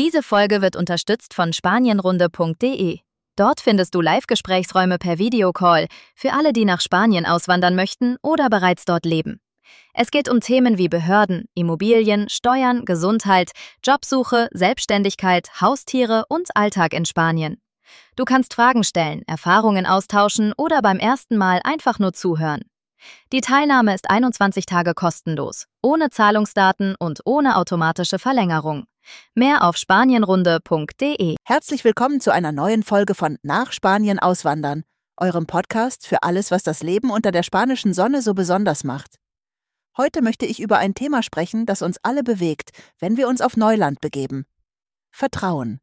Diese Folge wird unterstützt von spanienrunde.de. Dort findest du Live-Gesprächsräume per Videocall für alle, die nach Spanien auswandern möchten oder bereits dort leben. Es geht um Themen wie Behörden, Immobilien, Steuern, Gesundheit, Jobsuche, Selbstständigkeit, Haustiere und Alltag in Spanien. Du kannst Fragen stellen, Erfahrungen austauschen oder beim ersten Mal einfach nur zuhören. Die Teilnahme ist 21 Tage kostenlos, ohne Zahlungsdaten und ohne automatische Verlängerung. Mehr auf spanienrunde.de. Herzlich willkommen zu einer neuen Folge von Nach Spanien auswandern, eurem Podcast für alles, was das Leben unter der spanischen Sonne so besonders macht. Heute möchte ich über ein Thema sprechen, das uns alle bewegt, wenn wir uns auf Neuland begeben. Vertrauen.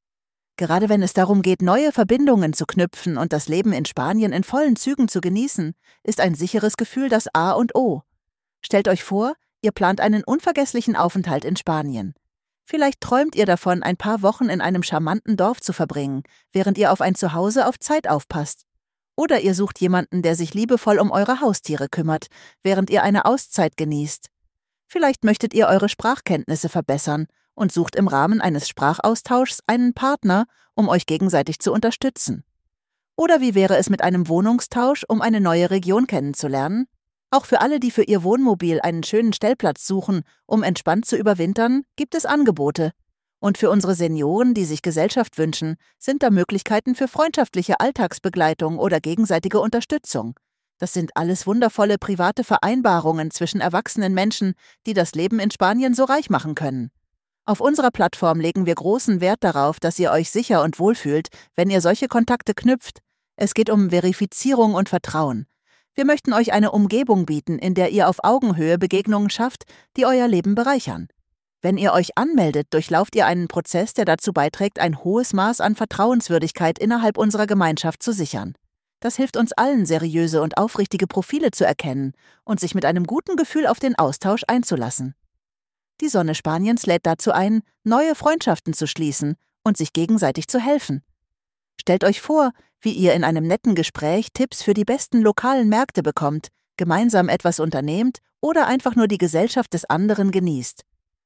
Gerade wenn es darum geht, neue Verbindungen zu knüpfen und das Leben in Spanien in vollen Zügen zu genießen, ist ein sicheres Gefühl das A und O. Stellt euch vor, ihr plant einen unvergesslichen Aufenthalt in Spanien. Vielleicht träumt ihr davon, ein paar Wochen in einem charmanten Dorf zu verbringen, während ihr auf ein Zuhause auf Zeit aufpasst. Oder ihr sucht jemanden, der sich liebevoll um eure Haustiere kümmert, während ihr eine Auszeit genießt. Vielleicht möchtet ihr eure Sprachkenntnisse verbessern und sucht im Rahmen eines Sprachaustauschs einen Partner, um euch gegenseitig zu unterstützen. Oder wie wäre es mit einem Wohnungstausch, um eine neue Region kennenzulernen? Auch für alle, die für ihr Wohnmobil einen schönen Stellplatz suchen, um entspannt zu überwintern, gibt es Angebote. Und für unsere Senioren, die sich Gesellschaft wünschen, sind da Möglichkeiten für freundschaftliche Alltagsbegleitung oder gegenseitige Unterstützung. Das sind alles wundervolle private Vereinbarungen zwischen erwachsenen Menschen, die das Leben in Spanien so reich machen können. Auf unserer Plattform legen wir großen Wert darauf, dass ihr euch sicher und wohl fühlt, wenn ihr solche Kontakte knüpft. Es geht um Verifizierung und Vertrauen. Wir möchten euch eine Umgebung bieten, in der ihr auf Augenhöhe Begegnungen schafft, die euer Leben bereichern. Wenn ihr euch anmeldet, durchlauft ihr einen Prozess, der dazu beiträgt, ein hohes Maß an Vertrauenswürdigkeit innerhalb unserer Gemeinschaft zu sichern. Das hilft uns allen, seriöse und aufrichtige Profile zu erkennen und sich mit einem guten Gefühl auf den Austausch einzulassen. Die Sonne Spaniens lädt dazu ein, neue Freundschaften zu schließen und sich gegenseitig zu helfen. Stellt euch vor, wie ihr in einem netten Gespräch Tipps für die besten lokalen Märkte bekommt, gemeinsam etwas unternehmt oder einfach nur die Gesellschaft des anderen genießt.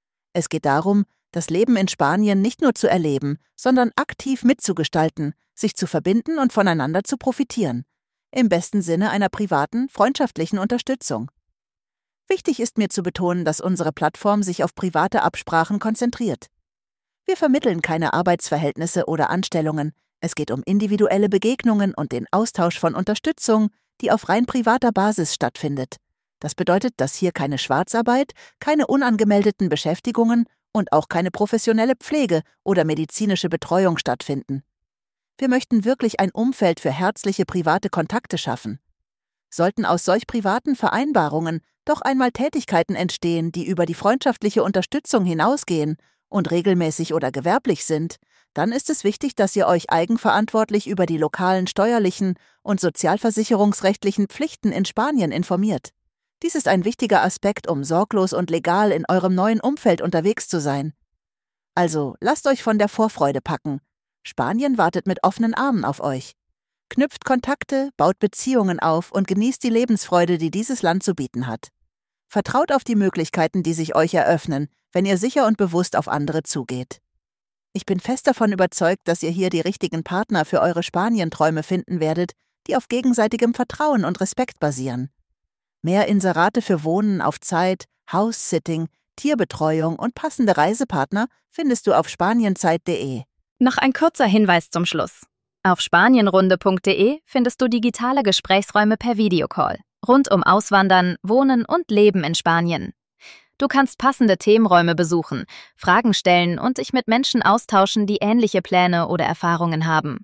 Es geht darum, das Leben in Spanien nicht nur zu erleben, sondern aktiv mitzugestalten, sich zu verbinden und voneinander zu profitieren. Im besten Sinne einer privaten, freundschaftlichen Unterstützung. Wichtig ist mir zu betonen, dass unsere Plattform sich auf private Absprachen konzentriert. Wir vermitteln keine Arbeitsverhältnisse oder Anstellungen. Es geht um individuelle Begegnungen und den Austausch von Unterstützung, die auf rein privater Basis stattfindet. Das bedeutet, dass hier keine Schwarzarbeit, keine unangemeldeten Beschäftigungen und auch keine professionelle Pflege oder medizinische Betreuung stattfinden. Wir möchten wirklich ein Umfeld für herzliche private Kontakte schaffen. Sollten aus solch privaten Vereinbarungen doch einmal Tätigkeiten entstehen, die über die freundschaftliche Unterstützung hinausgehen und regelmäßig oder gewerblich sind, dann ist es wichtig, dass ihr euch eigenverantwortlich über die lokalen steuerlichen und sozialversicherungsrechtlichen Pflichten in Spanien informiert. Dies ist ein wichtiger Aspekt, um sorglos und legal in eurem neuen Umfeld unterwegs zu sein. Also, lasst euch von der Vorfreude packen. Spanien wartet mit offenen Armen auf euch. Knüpft Kontakte, baut Beziehungen auf und genießt die Lebensfreude, die dieses Land zu bieten hat. Vertraut auf die Möglichkeiten, die sich euch eröffnen, wenn ihr sicher und bewusst auf andere zugeht. Ich bin fest davon überzeugt, dass ihr hier die richtigen Partner für eure Spanienträume finden werdet, die auf gegenseitigem Vertrauen und Respekt basieren. Mehr Inserate für Wohnen auf Zeit, House-Sitting, Tierbetreuung und passende Reisepartner findest du auf spanienzeit.de. Noch ein kurzer Hinweis zum Schluss. Auf spanienrunde.de findest du digitale Gesprächsräume per Videocall, rund um Auswandern, Wohnen und Leben in Spanien. Du kannst passende Themenräume besuchen, Fragen stellen und dich mit Menschen austauschen, die ähnliche Pläne oder Erfahrungen haben.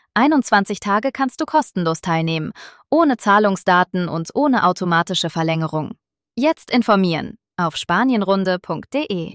21 Tage kannst du kostenlos teilnehmen, ohne Zahlungsdaten und ohne automatische Verlängerung. Jetzt informieren auf spanienrunde.de.